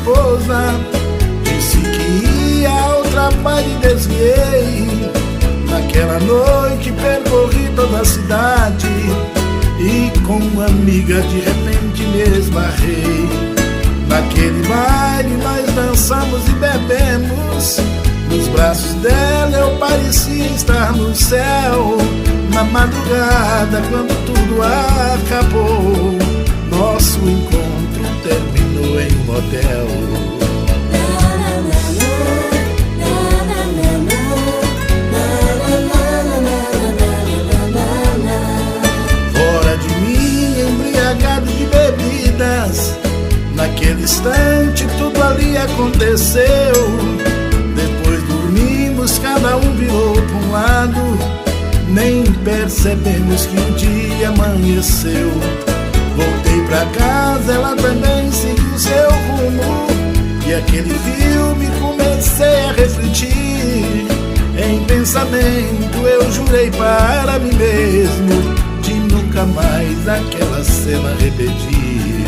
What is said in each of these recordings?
esposa. Disse que ia ao trabalho e desviei. Naquela noite percorri toda a cidade e com uma amiga de repente me esbarrei. Naquele baile nós dançamos e bebemos. Nos braços dela eu parecia estar no céu. Na madrugada, quando tudo acabou, nosso encontro terminou em um motel. Fora de mim, embriagado de bebidas, naquele instante tudo ali aconteceu. Depois dormimos, cada um virou para um lado. Nem percebemos que o dia amanheceu. Voltei pra casa, ela também seguiu seu rumo. E aquele filme comecei a refletir. Em pensamento eu jurei para mim mesmo de nunca mais aquela cena repetir.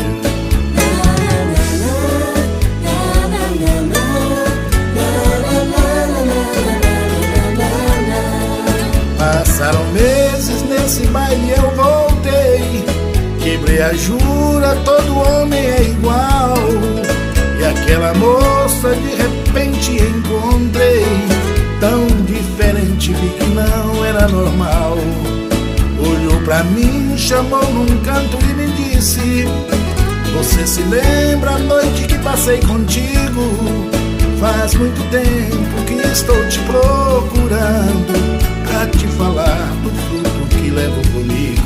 Passaram meses, nesse baile eu voltei. Quebrei a jura, todo homem é igual. E aquela moça de repente encontrei. Tão diferente, vi que não era normal. Olhou pra mim, chamou num canto e me disse: você se lembra a noite que passei contigo? Faz muito tempo que estou te procurando pra te falar do fruto que levo comigo.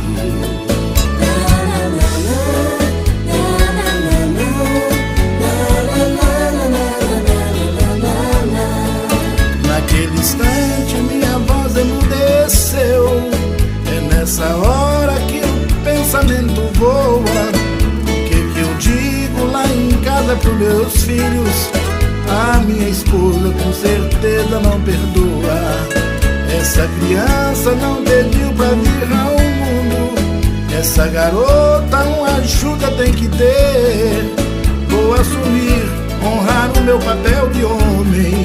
Naquele instante minha voz emudeceu. É nessa hora que o pensamento voa. O que eu digo lá em casa pros meus filhos? A minha esposa com certeza não perdoa. Essa criança não pediu pra vir ao mundo. Essa garota uma ajuda tem que ter. Vou assumir, honrar o meu papel de homem